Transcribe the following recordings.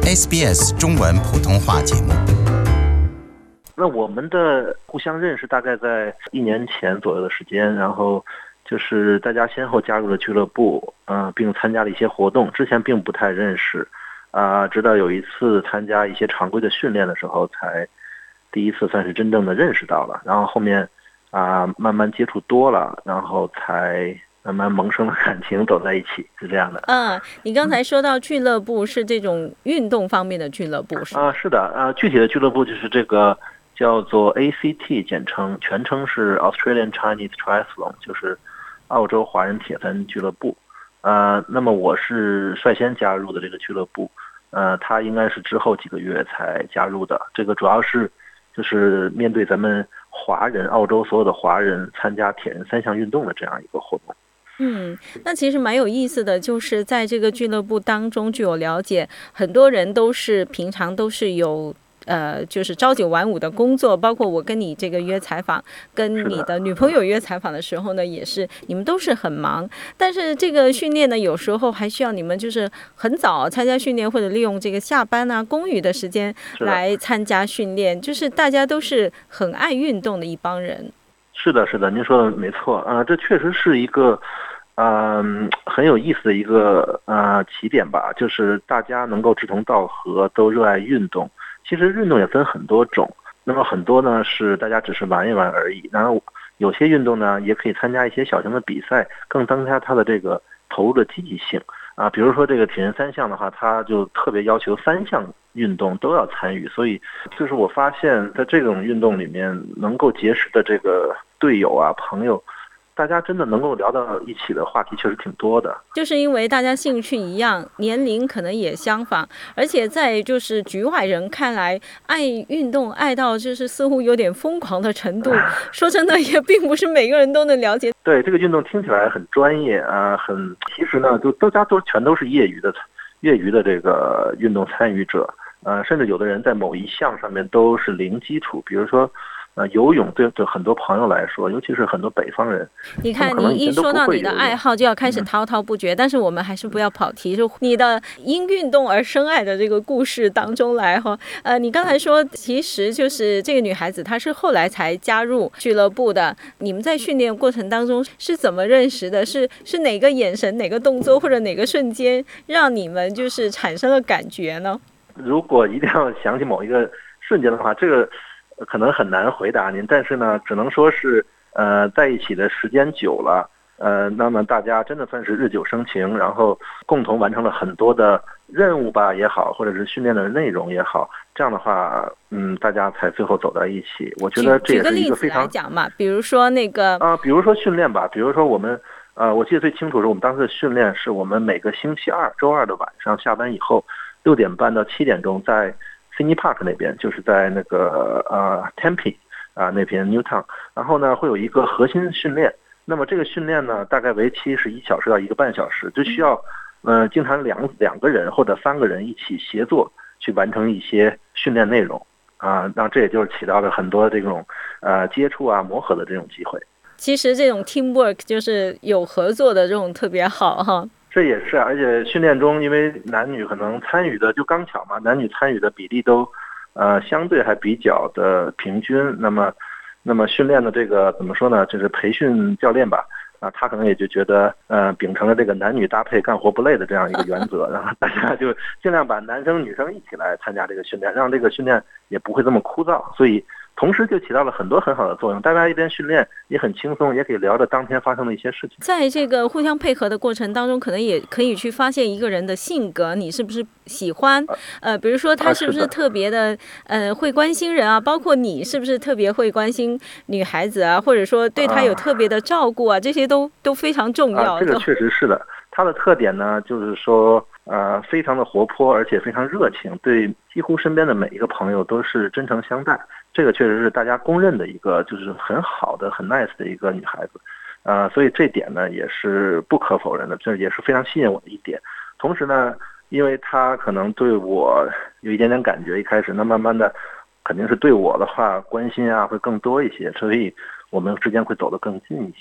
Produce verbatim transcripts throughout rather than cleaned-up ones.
S B S 中文普通话节目。 那我们的互相认识大概在一年前左右的时间，然后就是大家先后加入了俱乐部，嗯、呃，并参加了一些活动。之前并不太认识，啊、呃，直到有一次参加一些常规的训练的时候，才第一次算是真正的认识到了。然后后面啊、呃，慢慢接触多了，然后才慢慢萌生了感情，走在一起，是这样的。 嗯，你刚才说到俱乐部是这种运动方面的俱乐部是吗？ 啊、呃，是的，啊、呃，具体的俱乐部就是这个。叫做 A C T 简称，全称是 Australian Chinese Triathlon， 就是澳洲华人铁三俱乐部。呃，那么我是率先加入的这个俱乐部，呃，他应该是之后几个月才加入的。这个主要是就是面对咱们华人，澳洲所有的华人参加铁人三项运动的这样一个活动。 嗯，那其实蛮有意思的，就是在这个俱乐部当中，据我了解，很多人都是平常都是有。呃，就是朝九晚五的工作，包括我跟你这个约采访，跟你的女朋友约采访的时候呢，也是你们都是很忙。但是这个训练呢，有时候还需要你们就是很早参加训练，或者利用这个下班啊、公余的时间来参加训练。就是大家都是很爱运动的一帮人。 是的，是的，您说的没错啊、呃，这确实是一个嗯、呃、很有意思的一个呃起点吧，就是大家能够志同道合，都热爱运动。其实运动也分很多种，那么很多呢是大家只是玩一玩而已，然后有些运动呢也可以参加一些小型的比赛，更增加它的这个投入的积极性啊。比如说这个铁人三项的话，它就特别要求三项运动都要参与，所以就是我发现在这种运动里面能够结识的这个队友啊朋友，大家真的能够聊到一起的话题确实挺多的， 就是因为大家兴趣一样，年龄可能也相仿，而且在就是局外人看来，爱运动爱到就是似乎有点疯狂的程度。说真的，也并不是每个人都能了解。 对，这个运动听起来很专业啊，很其实呢，就大家都全都是业余的，业余的这个运动参与者，呃，甚至有的人在某一项上面都是零基础，比如说。呃，游泳对对很多朋友来说，尤其是很多北方人， 你看你一说到你的爱好，就要开始滔滔不绝。嗯、但是我们还是不要跑题，就你的因运动而深爱的这个故事当中来哈。呃，你刚才说，其实就是这个女孩子，她是后来才加入俱乐部的。你们在训练过程当中是怎么认识的？是是哪个眼神、哪个动作或者哪个瞬间让你们就是产生了感觉呢？ 如果一定要想起某一个瞬间的话，这个。可能很难回答您，但是呢，只能说是，呃，在一起的时间久了，呃，那么大家真的算是日久生情，然后共同完成了很多的任务吧也好，或者是训练的内容也好，这样的话，嗯，大家才最后走到一起。我觉得这也是一个非常。 举个例子来讲嘛，比如说那个啊、呃，比如说训练吧，比如说我们，呃，我记得最清楚是我们当时的训练是我们每个星期二、周二的晚上下班以后，六点半到七点钟在。Sydney Park 那边就是在那个呃 Tempe 啊那边 Newtown， 然后呢会有一个核心训练，那么这个训练呢大概为期是一小时到一个半小时，就需要呃经常两两个人或者三个人一起协作去完成一些训练内容啊，那这也就是起到了很多这种呃接触啊磨合的这种机会。 其实这种 teamwork 就是有合作的这种特别好哈。 这也是，而且训练中，因为男女可能参与的就刚巧嘛，男女参与的比例都，呃，相对还比较的平均。那么，那么训练的这个怎么说呢？就是培训教练吧，啊，他可能也就觉得，呃，秉承了这个男女搭配干活不累的这样一个原则，然后大家就尽量把男生女生一起来参加这个训练，让这个训练也不会这么枯燥。所以。同时就起到了很多很好的作用，大家一边训练也很轻松，也可以聊着当天发生的一些事情。 在这个互相配合的过程当中，可能也可以去发现一个人的性格，你是不是喜欢？呃，比如说他是不是特别的呃会关心人啊？包括你是不是特别会关心女孩子啊？或者说对他有特别的照顾啊？这些都都非常重要。 啊，这个确实是的。他的特点呢，就是说，呃，非常的活泼，而且非常热情，对几乎身边的每一个朋友都是真诚相待。这个确实是大家公认的一个，就是很好的、很 nice 的一个女孩子，呃，所以这点呢也是不可否认的，这也是非常吸引我的一点。同时呢，因为她可能对我有一点点感觉，一开始，那慢慢的，肯定是对我的话关心啊会更多一些，所以我们之间会走得更近一些。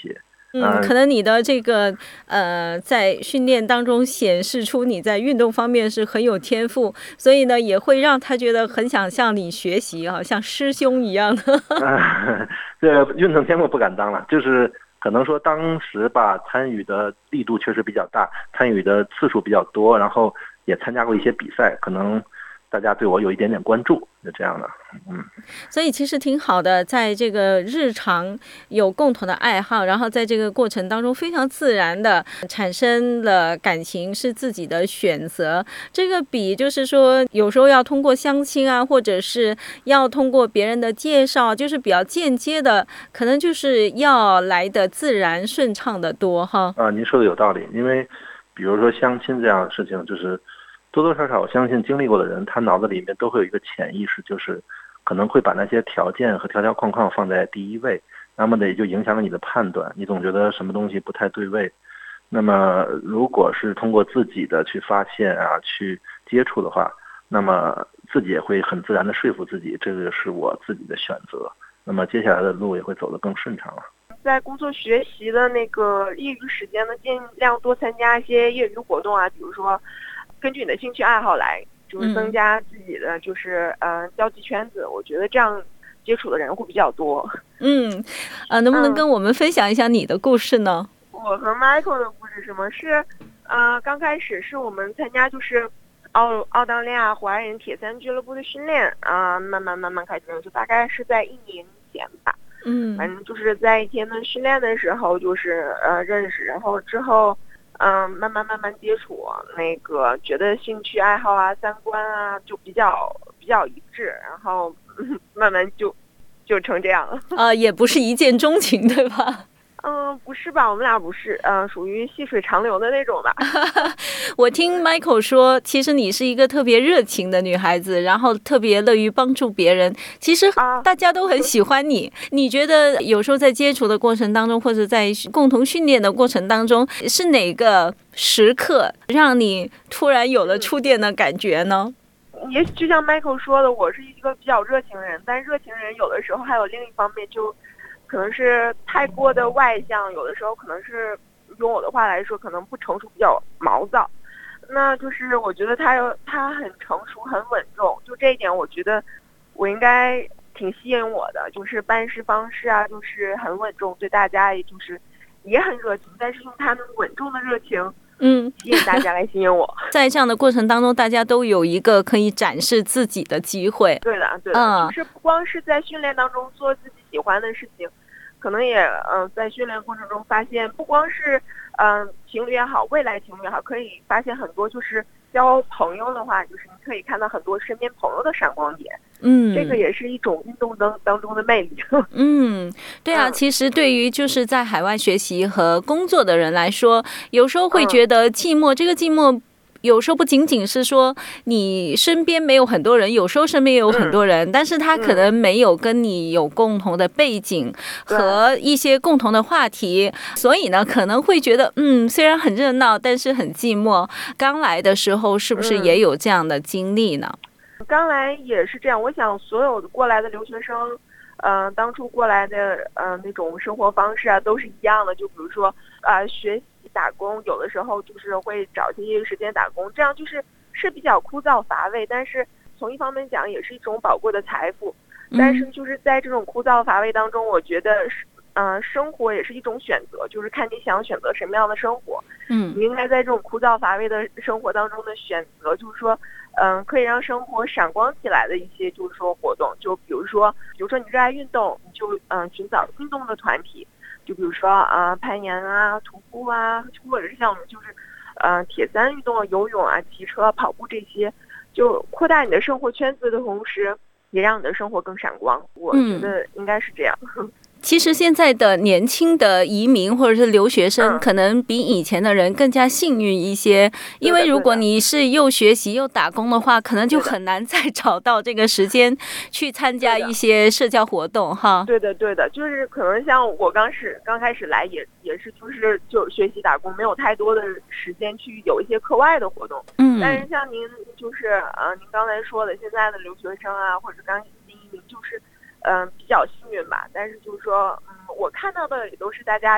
嗯，可能你的这个呃，在训练当中显示出你在运动方面是很有天赋，所以呢，也会让他觉得很想向你学习啊，像师兄一样的。 呃、这运动天赋不敢当了，就是可能说当时吧，参与的力度确实比较大，参与的次数比较多，然后也参加过一些比赛，可能大家对我有一点点关注，就这样的。嗯， 所以其实挺好的，在这个日常有共同的爱好，然后在这个过程当中非常自然的产生了感情，是自己的选择。这个比就是说有时候要通过相亲啊，或者是要通过别人的介绍，就是比较间接的，可能就是要来的自然顺畅的多哈。 啊，您说的有道理，因为比如说相亲这样的事情，就是多多少少我相信经历过的人，他脑子里面都会有一个潜意识，就是可能会把那些条件和条条框框放在第一位，那么呢也就影响了你的判断，你总觉得什么东西不太对位。那么如果是通过自己的去发现啊，去接触的话，那么自己也会很自然的说服自己，这个是我自己的选择，那么接下来的路也会走得更顺畅了。 在工作学习的那个业余时间呢，尽量多参加一些业余活动啊，比如说根据你的兴趣爱好来，就是增加自己的就是呃交际圈子，我觉得这样接触的人会比较多。 嗯，呃，能不能跟我们分享一下你的故事呢？ 嗯、我和 Michael 的故事什么是呃刚开始是我们参加就是澳澳大利亚华人铁三俱乐部的训练啊、呃，慢慢慢慢开始认识，大概是在一年前吧。 嗯， 反正就是在一天的训练的时候，就是呃认识，然后之后嗯、呃、慢慢慢慢接触，那个觉得兴趣爱好啊、三观啊就比较比较一致，然后、嗯、慢慢就就成这样了。 呃，也不是一见钟情，对吧？ 嗯，不是吧？我们俩不是，嗯、呃，属于细水长流的那种吧。 我听 Michael 说，其实你是一个特别热情的女孩子，然后特别乐于帮助别人。其实大家都很喜欢你。啊、你觉得有时候在接触的过程当中，或者在共同训练的过程当中，是哪个时刻让你突然有了触电的感觉呢？ 也许就像 Michael 说的，我是一个比较热情的人，但热情人有的时候还有另一方面就。可能是太过的外向，有的时候可能是用我的话来说，可能不成熟，比较毛躁。那就是我觉得他有他很成熟，很稳重，就这一点，我觉得我应该挺吸引我的，就是办事方式啊，就是很稳重，对大家也就是也很热情，但是用他们稳重的热情。 嗯， 吸引大家来吸引我。 在这样的过程当中，大家都有一个可以展示自己的机会。 对的，对的，嗯、就是不光是在训练当中做自己喜欢的事情，可能也嗯、呃，在训练过程中发现，不光是嗯、呃、情侣也好，未来情侣也好，可以发现很多就是交朋友的话，就是你可以看到很多身边朋友的闪光点。嗯，这个也是一种运动当当中的魅力。 嗯，对啊，其实对于就是在海外学习和工作的人来说，有时候会觉得寂寞，嗯、这个寂寞。有时候不仅仅是说你身边没有很多人，有时候身边也有很多人，嗯、但是他可能没有跟你有共同的背景和一些共同的话题，所以呢可能会觉得嗯，虽然很热闹，但是很寂寞。刚来的时候是不是也有这样的经历呢？ 嗯、刚来也是这样，我想所有过来的留学生，呃，当初过来的呃那种生活方式啊，都是一样的。就比如说啊、呃，学习打工，有的时候就是会找一些业余时间打工，这样就是是比较枯燥乏味，但是从一方面讲也是一种宝贵的财富。但是就是在这种枯燥乏味当中，我觉得是呃生活也是一种选择，就是看你想选择什么样的生活。嗯，你应该在这种枯燥乏味的生活当中的选择，就是说嗯、呃，可以让生活闪光起来的一些就是说活动，就比如说比如说你热爱运动，你就嗯、呃、寻找运动的团体。就比如说啊、呃，攀岩啊、徒步啊，或者是像我们就是，呃，铁三运动、游泳啊、骑车、跑步这些，就扩大你的生活圈子的同时，也让你的生活更闪光。我觉得应该是这样。嗯其实现在的年轻的移民或者是留学生，可能比以前的人更加幸运一些，因为如果你是又学习又打工的话，可能就很难再找到这个时间去参加一些社交活动哈。 对的，对的，就是可能像我刚是刚开始来也也是就是就学习打工，没有太多的时间去有一些课外的活动。嗯，但是像您就是呃您刚才说的，现在的留学生啊，或者刚新移民，就是。嗯、呃，比较幸运吧，但是就是说，嗯，我看到的也都是大家就是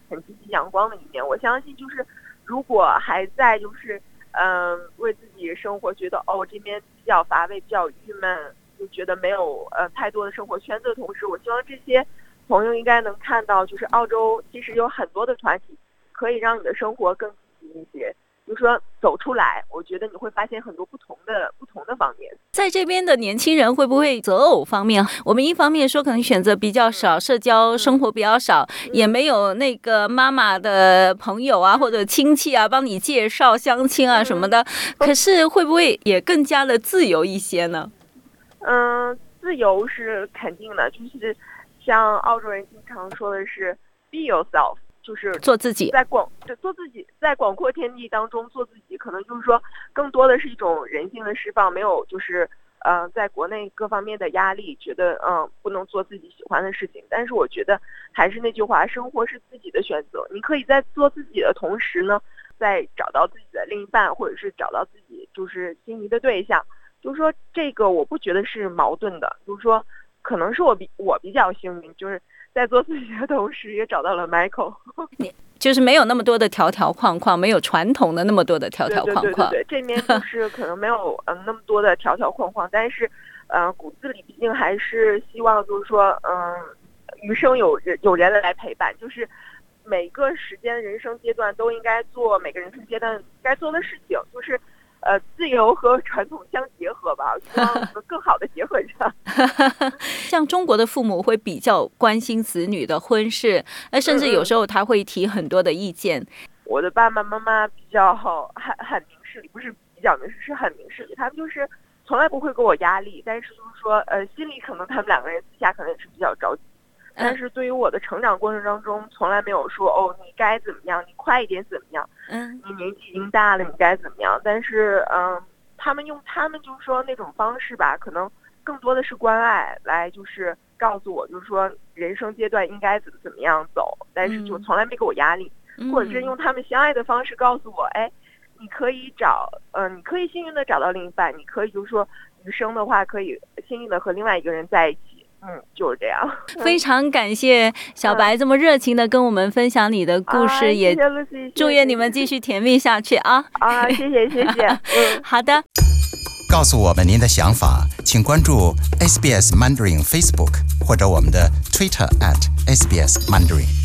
很积极阳光的一面。我相信就是如果还在就是嗯、呃、为自己生活觉得哦这边比较乏味比较郁闷，就觉得没有呃太多的生活圈子的同时，我希望这些朋友应该能看到，就是澳洲其实有很多的团体可以让你的生活更积极一些。就是说走出来，我觉得你会发现很多不同的不同的方面。 在这边的年轻人会不会择偶方面，我们一方面说可能选择比较少，社交生活比较少， 嗯、 也没有那个妈妈的朋友啊或者亲戚啊帮你介绍相亲啊什么的， 嗯、 可是会不会也更加的自由一些呢？ 嗯，自由是肯定的，就是像澳洲人经常说的是 be yourself，就是做自己， 在广对做自己，在广阔天地当中做自己，可能就是说更多的是一种人性的释放，没有就是呃在国内各方面的压力，觉得嗯、呃、不能做自己喜欢的事情。但是我觉得还是那句话，生活是自己的选择，你可以在做自己的同时呢，再找到自己的另一半，或者是找到自己就是心仪的对象。就是说这个我不觉得是矛盾的，就是说可能是我比我比较幸运，就是在做自己的同时也找到了 Michael。 就是没有那么多的条条框框，没有传统的那么多的条条框框。 对对对对对，这面就是可能没有嗯、呃、那么多的条条框框，但是嗯、呃、骨子里毕竟还是希望就是说嗯、呃、余生有人有人来陪伴，就是每个时间人生阶段都应该做每个人生阶段该做的事情，就是呃，自由和传统相结合吧，希望能更好的结合上。 像中国的父母会比较关心子女的婚事，那甚至有时候他会提很多的意见。嗯、 我的爸爸妈妈比较很很明事理，不是比较明事，是很明事理。他们就是从来不会给我压力，但是就是说，呃，心里可能他们两个人私下可能也是比较着急。但是对于我的成长过程当中，从来没有说哦，你该怎么样，你快一点怎么样， 嗯， 你年纪已经大了，你该怎么样。但是嗯、呃，他们用他们就是说那种方式吧，可能更多的是关爱来，就是告诉我，就是说人生阶段应该怎么怎么样走，但是就从来没给我压力， 嗯、 或者是用他们相爱的方式告诉我，哎，你可以找，嗯、呃，你可以幸运的找到另一半，你可以就是说余生的话可以幸运的和另外一个人在一起。嗯，就是这样。 非常感谢小白这么热情的跟我们分享你的故事， 嗯、 也祝愿你们继续甜蜜下去啊！ 啊，谢谢谢谢。嗯， 好的。 告诉我们您的想法，请关注 S B S Mandarin Facebook 或者我们的 Twitter at S B S Mandarin。